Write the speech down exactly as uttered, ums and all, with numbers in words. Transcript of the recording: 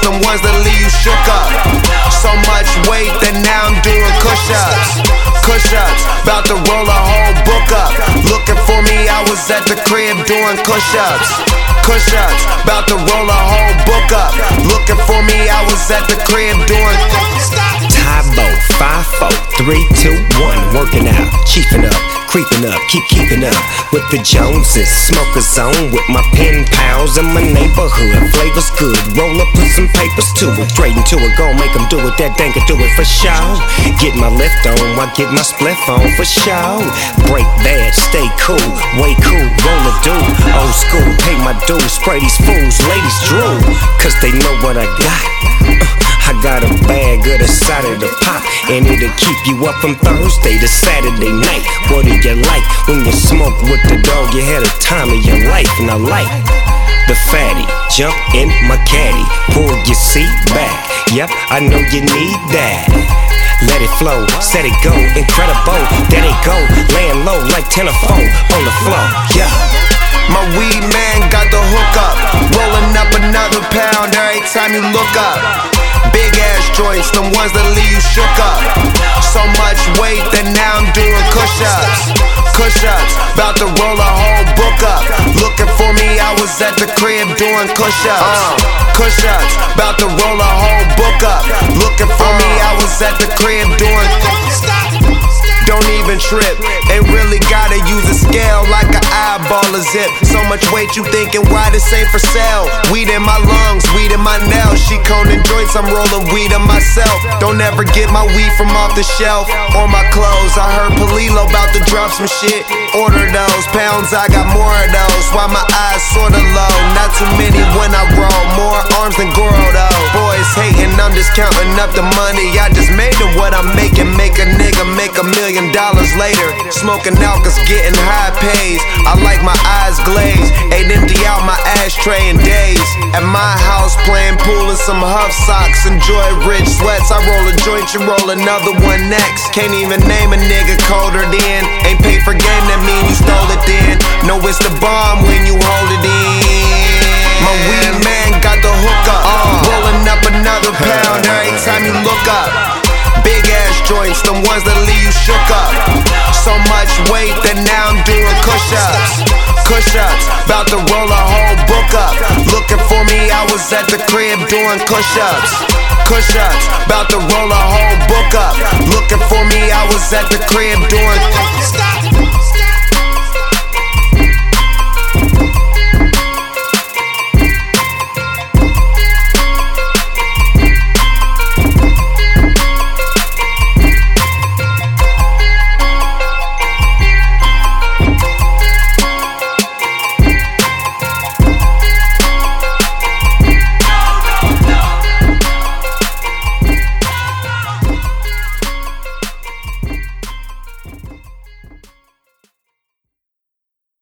them ones that leave you shook up. So much weight that now I'm doing push-ups. Push-ups, bout to roll a whole book up. Looking for me, I was at the crib doing push-ups. Push-ups, bout to roll a whole book up. Looking for me, I was at the crib doing Tybo, five, four, three, two, one, working out, chiefing up, creeping up, keep keeping up with the Joneses. Smoker zone with my pen pals in my neighborhood. Flavors good, roll up, put some papers to it. Straight into it, gon' make them do it, that dang can do it for show. Get my lift on, I get my spliff on for show. Break bad, stay cool, way cool, roll a dude. Old school, pay my dues, spray these fools, ladies drool, cause they know what I got. uh, I got a bag of the side of the pop, and it'll keep you up from Thursday to Saturday night. What do you like when you smoke with the dog? You had a time of your life, and I like the fatty. Jump in my caddy, pull your seat back. Yep, I know you need that. Let it flow, set it go, incredible. There they go, laying low like ten or four on the floor. Yeah. My weed man got the hook up, rolling up another pound every time you look up. Big ass joints, them ones that leave you shook up. So much weight that now I'm doing push-ups. Push-ups, bout to roll a whole book up. Looking for me, I was at the crib doing push-ups. uh, Push-ups, bout to roll a whole book up. Looking for me, I was at the crib doing. Don't even trip, ain't really gotta use a scale like an eyeball or zip. So much weight you thinking why this ain't for sale. Weed in my lungs, weed in my nails. She coning joints, I'm rolling weed on myself. Don't ever get my weed from off the shelf or my clothes. I heard Palilo about to drop some shit. Order those pounds, I got more of those. While my eyes sorta low, not too many when I roll. More arms than Goro though. Boys hating, I'm just counting up the money I just made and what I'm making. Make a nigga make a million dollars later. Smoking out cause getting high pays. I like my eyes glazed, ain't empty out my ashtray in days. At my house playing pool in some Huff socks. Enjoy rich sweats, I roll a joint, you roll another one next. Can't even name a nigga colder than. Ain't paid for game, that mean you stole it then. No, it's the bomb when you hold it in. My weed man got the hook up, uh, rolling up another pound every time you look up. Big ass joints, them ones that leave you shook up. So much weight that now I'm doing push-ups. Push-ups, bout to roll a whole book up. Looking for me, I was at the crib doing push-ups. Push-ups, bout to roll a whole book up. Looking for me, I was at the crib doing.